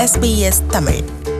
SBS Tamil.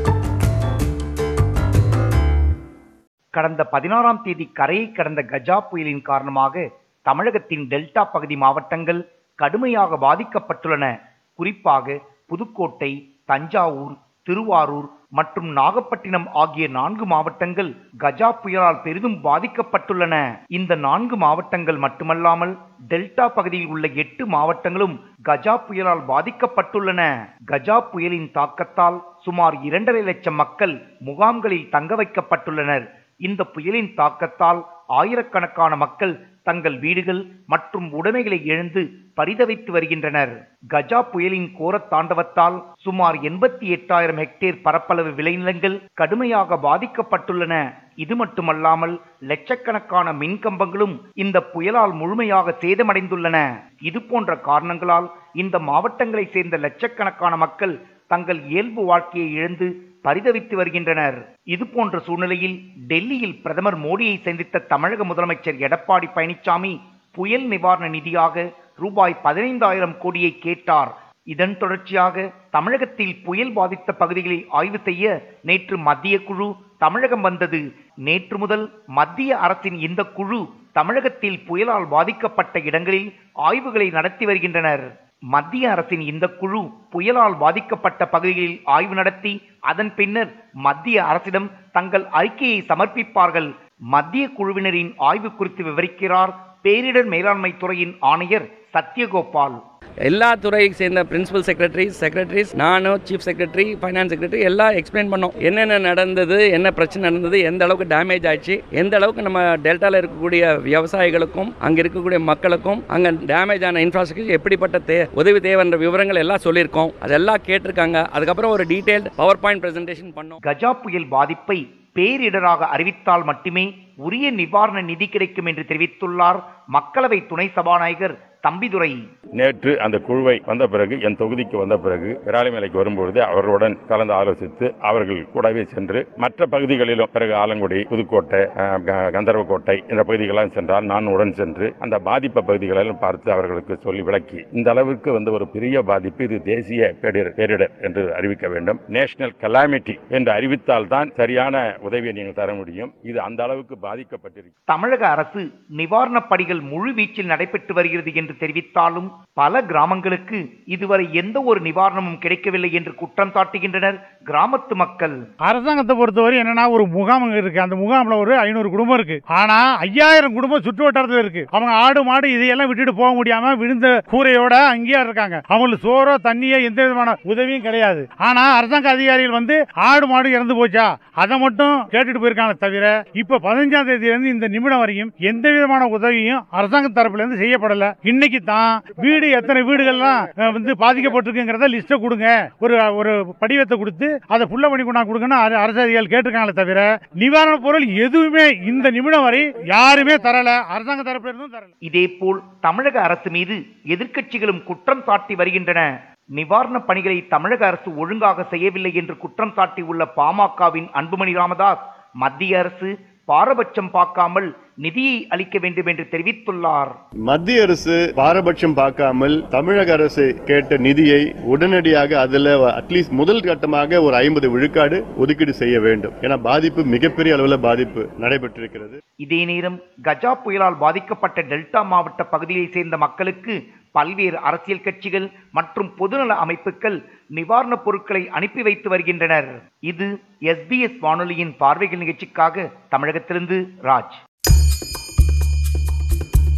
கடந்த 16ஆம் தேதி கரையை கடந்த கஜா புயலின் காரணமாக தமிழகத்தின் டெல்டா பகுதி மாவட்டங்கள் கடுமையாக பாதிக்கப்பட்டுள்ளன. குறிப்பாக புதுக்கோட்டை, தஞ்சாவூர், திருவாரூர் மற்றும் நாகப்பட்டினம் ஆகிய 4 மாவட்டங்கள் கஜா புயலால் பெரிதும் பாதிக்கப்பட்டுள்ளன. இந்த 4 மாவட்டங்கள் மட்டுமல்லாமல் டெல்டா பகுதியில் உள்ள 8 மாவட்டங்களும் கஜா புயலால் பாதிக்கப்பட்டுள்ளன. கஜா புயலின் தாக்கத்தால் சுமார் 2.5 லட்சம் மக்கள் முகாம்களில் தங்க வைக்கப்பட்டுள்ளனர். இந்த புயலின் தாக்கத்தால் ஆயிரக்கணக்கான மக்கள் தங்கள் வீடுகள் மற்றும் உடைமைகளை இழந்து பரிதவித்து வருகின்றனர். கஜா புயலின் கோர தாண்டவத்தால் சுமார் 88,000 ஹெக்டேர் பரப்பளவு விளைநிலங்கள் கடுமையாக பாதிக்கப்பட்டுள்ளன. இது மட்டுமல்லாமல் லட்சக்கணக்கான மின்கம்பங்களும் இந்த புயலால் முழுமையாக சேதமடைந்துள்ளன. இது போன்ற காரணங்களால் இந்த மாவட்டங்களை சேர்ந்த லட்சக்கணக்கான மக்கள் தங்கள் இயல்பு வாழ்க்கையை இழந்து பரிதவித்து வருகின்றனர். இது போன்ற சூழ்நிலையில் டெல்லியில் பிரதமர் மோடியை சந்தித்த தமிழக முதலமைச்சர் எடப்பாடி பழனிசாமி புயல் நிவாரண நிதியாக ரூபாய் 15,000 கோடியை கேட்டார். இதன் தொடர்ச்சியாக தமிழகத்தில் புயல் பாதித்த பகுதிகளை ஆய்வு செய்ய நேற்று மத்திய குழு தமிழகம் வந்தது. நேற்று முதல் மத்திய அரசின் இந்த குழு தமிழகத்தில் புயலால் பாதிக்கப்பட்ட இடங்களில் ஆய்வுகளை நடத்தி வருகின்றனர். மத்திய அரசின் இந்த குழு புயலால் பாதிக்கப்பட்ட பகுதிகளில் ஆய்வு நடத்தி அதன் பின்னர் மத்திய அரசிடம் தங்கள் அறிக்கையை சமர்ப்பிப்பார்கள். மத்திய குழுவினரின் ஆய்வு குறித்து விவரிக்கிறார் பேரிடர் மேலாண்மை துறையின் ஆணையர் சத்யகோபால். எல்லா துறையை சேர்ந்த பிரின்சிபல் செக்ரட்டரிஸ், நானும் சீஃப் செக்ரட்டரி, ஃபைனான்ஸ் செக்ரட்டரி எல்லாம் எக்ஸ்பிளைன் பண்ணோம். என்னென்ன நடந்தது, என்ன பிரச்சனை நடந்தது, எந்த அளவுக்கு டேமேஜ் ஆயிடுச்சு, எந்த அளவுக்கு நம்ம டெல்டாவில் இருக்கக்கூடிய விவசாயிகளுக்கும் அங்கே இருக்கக்கூடிய மக்களுக்கும் அங்கே டேமேஜ் ஆன இன்ஃப்ராஸ்ட்ரக்சர் எப்படிப்பட்ட உதவி தேவைன்ற விவரங்கள் எல்லாம் சொல்லியிருக்கோம். அதெல்லாம் கேட்டிருக்காங்க. அதுக்கப்புறம் ஒரு டீடைல்டு பவர் பாயிண்ட் பிரசன்டேஷன் பண்ணோம். கஜா புயல் பாதிப்பை பேரிடராக அறிவித்தால் மட்டுமே உரிய நிவாரண நிதி கிடைக்கும் என்று தெரிவித்துள்ளார் மக்களவை துணை சபாநாயகர் தம்பிதுரை. நேற்று அந்த குழுவை வந்த பிறகு, என் தொகுதிக்கு வந்த பிறகு விராலிமலைக்கு வரும்பொழுது அவர்களுடன் கலந்து ஆலோசித்து அவர்கள் கூடவே சென்று மற்ற பகுதிகளிலும், பிறகு ஆலங்குடி, புதுக்கோட்டை, கந்தர்வக்கோட்டை இந்த பகுதிகளெல்லாம் சென்றால் நான் உடன் சென்று அந்த பாதிப்பு பகுதிகளெல்லாம் பார்த்து அவர்களுக்கு சொல்லி விளக்கி, இந்த அளவிற்கு ஒரு பெரிய பாதிப்பு, இது தேசிய பேரிடர் என்று அறிவிக்க வேண்டும், நேஷனல் கலாமிட்டி என்று அறிவித்தால் தான் சரியான உதவியை நீங்கள் தர முடியும். இது அந்த அளவுக்கு பாதிக்கப்பட்டிருக்கு. தமிழக அரசு நிவாரணப் பணிகள் முழு வீச்சில் நடைபெற்று வருகிறது என்று தெரிவித்தாலும் பல கிராமங்களுக்கு இதுவரை எந்த ஒரு நிவாரணமும் கிடைக்கவில்லை என்று குற்றம் சாட்டுகின்றனர் கிராமத்து மக்கள். அரசாங்கத்தை பொறுத்தவரை என்னன்னா, ஒரு முகாம் இருக்கு. அந்த முகாம்ல ஒரு 500 குடும்பம் இருக்கு. ஆனா 5000 குடும்பம் சுற்று வட்டாரத்தில் இருக்கு. அவங்க ஆடு மாடு இதையெல்லாம் விட்டுட்டு போக முடியாம விழுந்த கூரையோட அங்கேயே இருக்காங்க. அவங்களுக்கு சோறோ தண்ணியோ எந்த விதமான உதவியும் கிடையாது. ஆனா அரசாங்க அதிகாரிகள் ஆடு மாடு இறந்து போச்சா அதை மட்டும் கேட்டுட்டு போயிருக்காங்க. தவிர இப்ப 15ஆம் தேதியிலிருந்து இந்த நிமிடம் வரையும் எந்த விதமான உதவியும் அரசாங்க தரப்புல இருந்து செய்யப்படல. இன்னைக்கு தான் எத்தனை வீடுகள்லாம் பாதிக்கப்பட்டிருக்குங்கிறத லிஸ்ட கொடுங்க, ஒரு படிவத்தை கொடுத்து அதை புள்ள பண்ணி கொண்டா கொடுக்கணும் அரசு அதிகாரிகள் கேட்டிருக்காங்களே தவிர நிவாரண பொருள் எதுவுமே இந்த நிமிடம் வரை யாருமே தரல, அரசாங்க தரப்புல இருந்தும் தரல. இதே போல் தமிழக அரசு மீது எதிர்க்கட்சிகளும் குற்றம் சாட்டி வருகின்றன. நிவாரண பணிகளை தமிழக அரசு ஒழுங்காக செய்யவில்லை என்று குற்றம் சாட்டியுள்ள பாமகவின் அன்புமணி ராமதாஸ் மத்திய அரசு பாரபட்சம் பார்க்காமல் நிதியை அளிக்க வேண்டும் என்று தெரிவித்துள்ளார். மத்திய அரசு பாரபட்சம் பார்க்காமல் தமிழக அரசு கேட்ட நிதியை உடனடியாக அதுல அட்லீஸ்ட் முதல் கட்டமாக ஒரு 50 விழுக்காடு ஒதுக்கீடு செய்ய வேண்டும். என பாதிப்பு மிகப்பெரிய அளவில் பாதிப்பு நடைபெற்றிருக்கிறது. இதே நேரம் கஜா புயலால் பாதிக்கப்பட்ட டெல்டா மாவட்ட பகுதியை சேர்ந்த மக்களுக்கு பல்வேறு அரசியல் கட்சிகள் மற்றும் பொதுநல அமைப்புகள் நிவாரணப் பொருட்களை அனுப்பி வைத்து வருகின்றனர். இது SBS வானொலியின் பார்வைகள் நிகழ்ச்சிக்காக தமிழகத்திலிருந்து ராஜ்.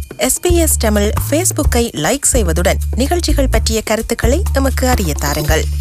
SBS தமிழ் ஃபேஸ்புக்கை லைக் செய்வதுடன் நிகழ்ச்சிகள் பற்றிய கருத்துக்களை நமக்கு அறிய தாருங்கள்.